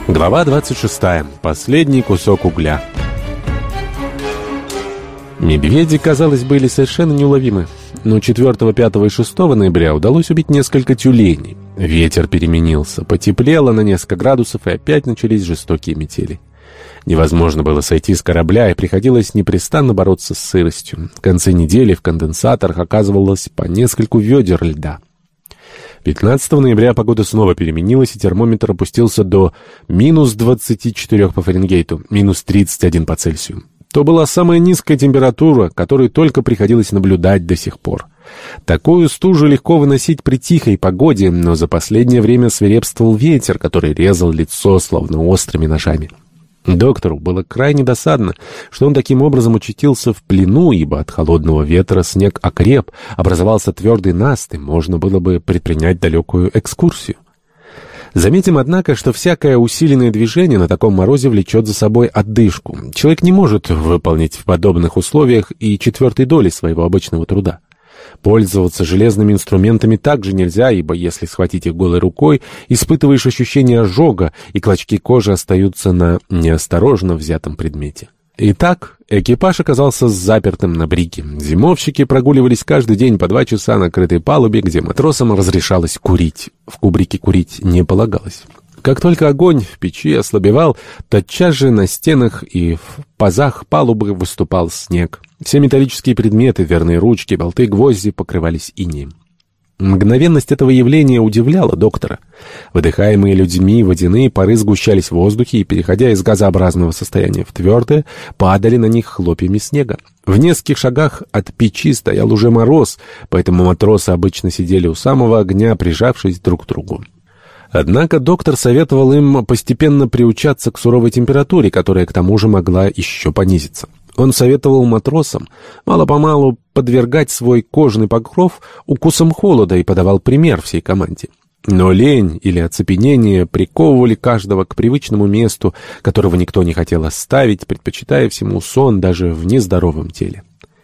Глава 26. Последний кусок угля. Медведи, казалось, были совершенно неуловимы. Но 4, 5 и 6 ноября удалось убить несколько тюленей. Ветер переменился, потеплело на несколько градусов, и опять начались жестокие метели. Невозможно было сойти с корабля, и приходилось непрестанно бороться с сыростью. В конце недели в конденсаторах оказывалось по нескольку ведер льда. 15 ноября погода снова переменилась, и термометр опустился до минус 24 по Фаренгейту, минус 31 по Цельсию. То была самая низкая температура, которую только приходилось наблюдать до сих пор. Такую стужу легко выносить при тихой погоде, но за последнее время свирепствовал ветер, который резал лицо словно острыми ножами. Доктору было крайне досадно, что он таким образом очутился в плену, ибо от холодного ветра снег окреп, образовался твердый наст, и можно было бы предпринять далекую экскурсию. Заметим, однако, что всякое усиленное движение на таком морозе влечет за собой одышку. Человек не может выполнить в подобных условиях и 1/4 доли своего обычного труда. Пользоваться железными инструментами также нельзя, ибо если схватить их голой рукой, испытываешь ощущение ожога, и клочки кожи остаются на неосторожно взятом предмете. Итак, экипаж оказался запертым на брике. Зимовщики прогуливались каждый день по 2 часа на крытой палубе, где матросам разрешалось курить. В кубрике курить не полагалось. Как только огонь в печи ослабевал, тотчас же на стенах и в пазах палубы выступал снег. Все металлические предметы, дверные ручки, болты, гвозди покрывались инеем. Мгновенность этого явления удивляла доктора. Выдыхаемые людьми водяные пары сгущались в воздухе и, переходя из газообразного состояния в твердое, падали на них хлопьями снега. В нескольких шагах от печи стоял уже мороз, поэтому матросы обычно сидели у самого огня, прижавшись друг к другу. Однако доктор советовал им постепенно приучаться к суровой температуре, которая к тому же могла еще понизиться. Он советовал матросам мало-помалу подвергать свой кожаный покров укусам холода и подавал пример всей команде. Но лень или оцепенение приковывали каждого к привычному месту, которого никто не хотел оставить, предпочитая всему сон даже в нездоровом теле.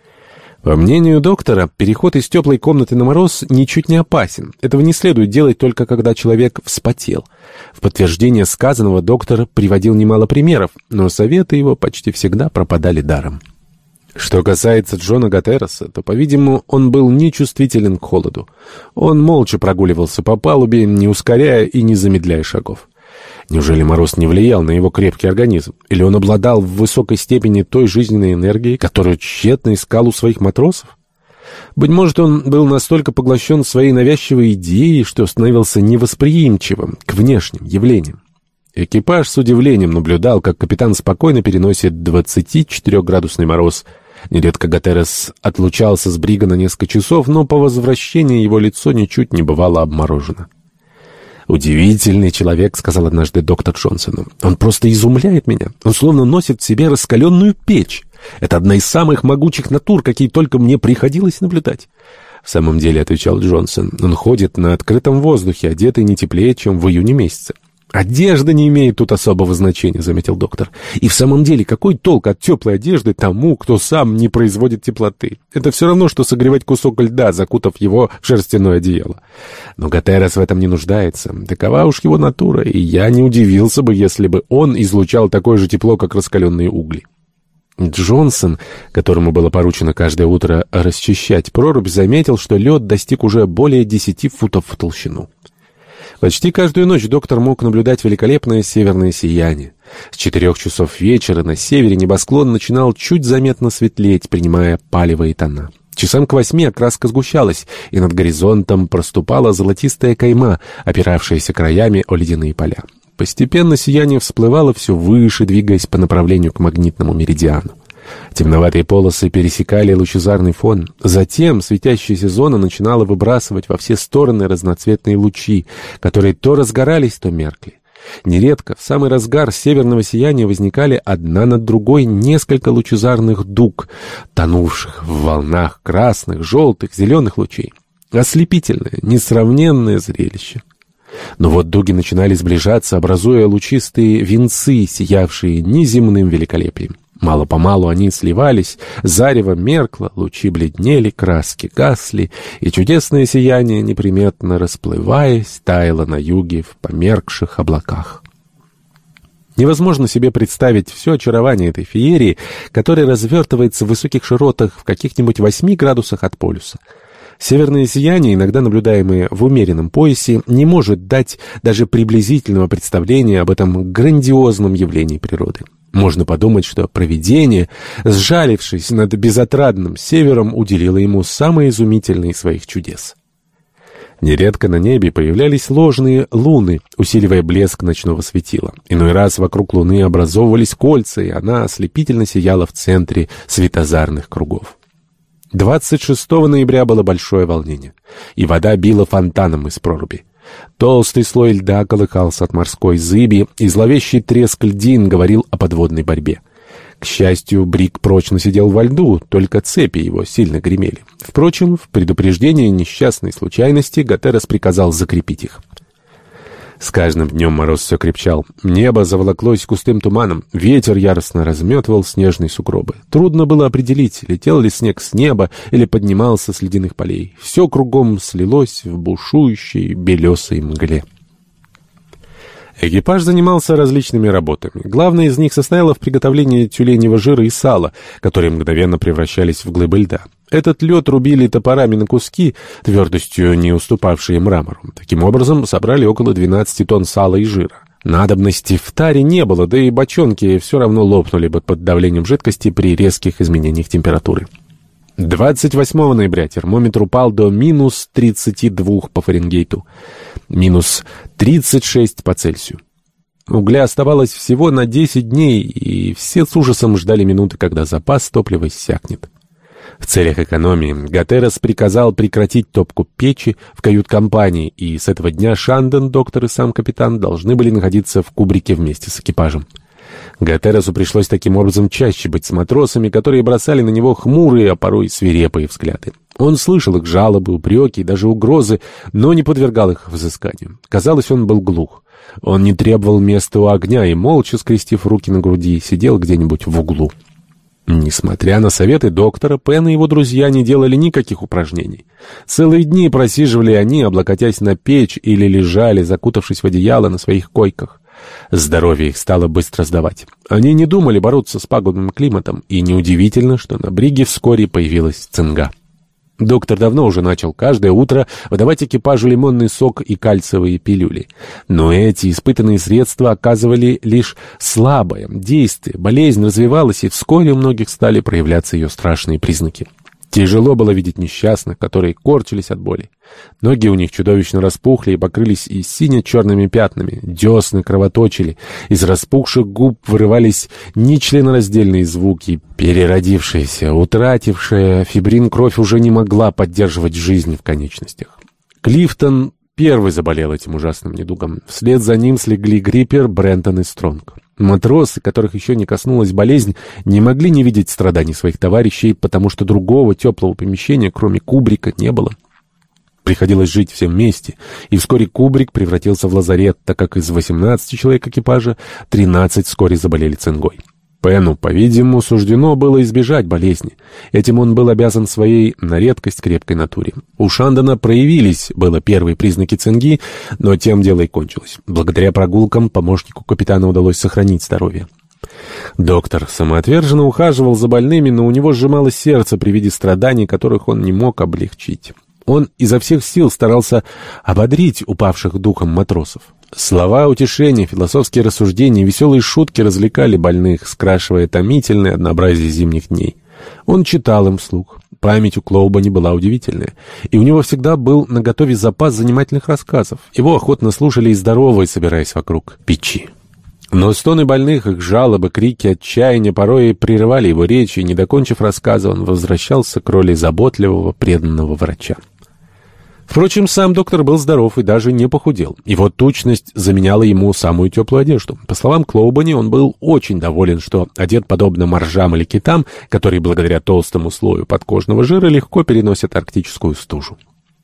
По мнению доктора, переход из теплой комнаты на мороз ничуть не опасен. Этого не следует делать только когда человек вспотел. В подтверждение сказанного доктор приводил немало примеров, но советы его почти всегда пропадали даром. Что касается Джона Гатероса, то, по-видимому, он был нечувствителен к холоду. Он молча прогуливался по палубе, не ускоряя и не замедляя шагов. Неужели мороз не влиял на его крепкий организм? Или он обладал в высокой степени той жизненной энергией, которую тщетно искал у своих матросов? Быть может, он был настолько поглощен своей навязчивой идеей, что становился невосприимчивым к внешним явлениям. Экипаж с удивлением наблюдал, как капитан спокойно переносит 24-градусный мороз. Нередко Гатерос отлучался с брига на несколько часов, но по возвращении его лицо ничуть не бывало обморожено. «Удивительный человек», — сказал однажды доктор Джонсону. «Он просто изумляет меня. Он словно носит в себе раскаленную печь. Это одна из самых могучих натур, какие только мне приходилось наблюдать». «В самом деле», — отвечал Джонсон, — «он ходит на открытом воздухе, одетый не теплее, чем в июне месяце». «Одежда не имеет тут особого значения», — заметил доктор. «И в самом деле, какой толк от теплой одежды тому, кто сам не производит теплоты? Это все равно, что согревать кусок льда, закутав его в шерстяное одеяло. Но Гатерос в этом не нуждается. Такова уж его натура, и я не удивился бы, если бы он излучал такое же тепло, как раскаленные угли». Джонсон, которому было поручено каждое утро расчищать прорубь, заметил, что лед достиг уже более 10 футов в толщину. Почти каждую ночь доктор мог наблюдать великолепное северное сияние. С 4 часов вечера на севере небосклон начинал чуть заметно светлеть, принимая палевые тона. Часам к 8 окраска сгущалась, и над горизонтом проступала золотистая кайма, опиравшаяся краями о ледяные поля. Постепенно сияние всплывало все выше, двигаясь по направлению к магнитному меридиану. Темноватые полосы пересекали лучезарный фон. Затем светящаяся зона начинала выбрасывать во все стороны разноцветные лучи, которые то разгорались, то меркли. Нередко в самый разгар северного сияния возникали одна над другой несколько лучезарных дуг, тонувших в волнах красных, желтых, зеленых лучей. Ослепительное, несравненное зрелище. Но вот дуги начинали сближаться, образуя лучистые венцы, сиявшие неземным великолепием. Мало-помалу они сливались, зарево меркло, лучи бледнели, краски гасли, и чудесное сияние, неприметно расплываясь, таяло на юге в померкших облаках. Невозможно себе представить все очарование этой феерии, которая развертывается в высоких широтах в каких-нибудь 8 градусах от полюса. Северное сияние, иногда наблюдаемое в умеренном поясе, не может дать даже приблизительного представления об этом грандиозном явлении природы. Можно подумать, что провидение, сжалившись над безотрадным севером, уделило ему самое изумительное из своих чудес. Нередко на небе появлялись ложные луны, усиливая блеск ночного светила. Иной раз вокруг луны образовывались кольца, и она ослепительно сияла в центре светозарных кругов. 26 ноября было большое волнение, и вода била фонтаном из проруби. Толстый слой льда колыхался от морской зыби, и зловещий треск льдин говорил о подводной борьбе. К счастью, Брик прочно сидел во льду, только цепи его сильно гремели. Впрочем, в предупреждение несчастной случайности Гатерос приказал закрепить их. С каждым днем мороз все крепчал. Небо заволоклось густым туманом. Ветер яростно разметывал снежные сугробы. Трудно было определить, летел ли снег с неба или поднимался с ледяных полей. Все кругом слилось в бушующей белесой мгле. Экипаж занимался различными работами. Главная из них состояла в приготовлении тюленевого жира и сала, которые мгновенно превращались в глыбы льда. Этот лед рубили топорами на куски, твердостью не уступавшие мрамору. Таким образом, собрали около 12 тонн сала и жира. Надобности в таре не было, да и бочонки все равно лопнули бы под давлением жидкости при резких изменениях температуры. 28 ноября термометр упал до минус 32 по Фаренгейту, минус 36 по Цельсию. Угля оставалось всего на 10 дней, и все с ужасом ждали минуты, когда запас топлива иссякнет. В целях экономии Гатерос приказал прекратить топку печи в кают-компании, и с этого дня Шанден, доктор и сам капитан должны были находиться в кубрике вместе с экипажем. Гатеросу пришлось таким образом чаще быть с матросами, которые бросали на него хмурые, а порой свирепые взгляды. Он слышал их жалобы, упреки и даже угрозы, но не подвергал их взысканию. Казалось, он был глух. Он не требовал места у огня и, молча скрестив руки на груди, сидел где-нибудь в углу. Несмотря на советы доктора, Пен и его друзья не делали никаких упражнений. Целые дни просиживали они, облокотясь на печь, или лежали, закутавшись в одеяло на своих койках. Здоровье их стало быстро сдавать. Они не думали бороться с пагубным климатом, и неудивительно, что на бриге вскоре появилась цинга. Доктор давно уже начал каждое утро выдавать экипажу лимонный сок и кальциевые пилюли. Но эти испытанные средства оказывали лишь слабое действие. Болезнь развивалась, и вскоре у многих стали проявляться ее страшные признаки. Тяжело было видеть несчастных, которые корчились от боли. Ноги у них чудовищно распухли и покрылись и сине-черными пятнами, десны кровоточили, из распухших губ вырывались нечленораздельные звуки. Переродившаяся, утратившая фибрин кровь уже не могла поддерживать жизнь в конечностях. Клифтон первый заболел этим ужасным недугом. Вслед за ним слегли Гриппер, Брентон и Стронг. Матросы, которых еще не коснулась болезнь, не могли не видеть страданий своих товарищей, потому что другого теплого помещения, кроме кубрика, не было. Приходилось жить всем вместе, и вскоре кубрик превратился в лазарет, так как из 18 человек экипажа 13 вскоре заболели цингой. Пену, по-видимому, суждено было избежать болезни. Этим он был обязан своей на редкость крепкой натуре. У Шандена проявились было первые признаки цинги, но тем дело и кончилось. Благодаря прогулкам помощнику капитана удалось сохранить здоровье. Доктор самоотверженно ухаживал за больными, но у него сжималось сердце при виде страданий, которых он не мог облегчить. Он изо всех сил старался ободрить упавших духом матросов. Слова утешения, философские рассуждения, веселые шутки развлекали больных, скрашивая томительное однообразие зимних дней. Он читал им вслух. Память у Клоубани была удивительная, и у него всегда был наготове запас занимательных рассказов. Его охотно слушали и здоровые, собираясь вокруг печи. Но стоны больных, их жалобы, крики отчаяния порой прерывали его речь, и, не докончив рассказа, он возвращался к роли заботливого, преданного врача. Впрочем, сам доктор был здоров и даже не похудел. Его тучность заменяла ему самую теплую одежду. По словам Клоубани, он был очень доволен, что одет подобно моржам или китам, которые благодаря толстому слою подкожного жира легко переносят арктическую стужу.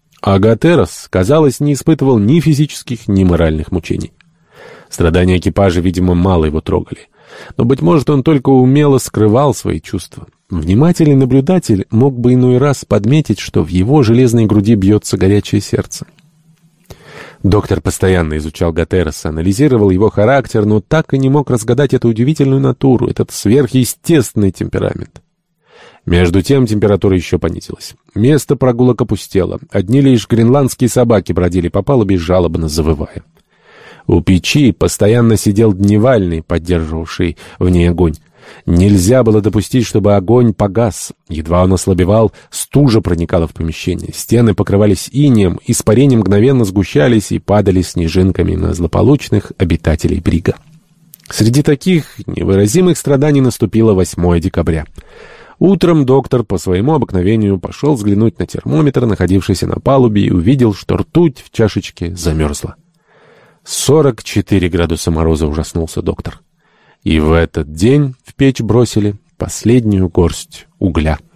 А Гатерос, казалось, не испытывал ни физических, ни моральных мучений. Страдания экипажа, видимо, мало его трогали. Но, быть может, он только умело скрывал свои чувства. Внимательный наблюдатель мог бы иной раз подметить, что в его железной груди бьется горячее сердце. Доктор постоянно изучал Гатерреса, анализировал его характер, но так и не мог разгадать эту удивительную натуру, этот сверхъестественный темперамент. Между тем температура еще понизилась. Место прогулок опустело. Одни лишь гренландские собаки бродили по палубе, жалобно завывая. У печи постоянно сидел Дневальный, поддерживавший в ней огонь. Нельзя было допустить, чтобы огонь погас. Едва он ослабевал, стужа проникала в помещение. Стены покрывались инеем, испарения мгновенно сгущались и падали снежинками на злополучных обитателей брига. Среди таких невыразимых страданий наступило 8 декабря. Утром доктор по своему обыкновению пошел взглянуть на термометр, находившийся на палубе, и увидел, что ртуть в чашечке замерзла. 44 градуса мороза, ужаснулся доктор. И в этот день в печь бросили последнюю горсть угля.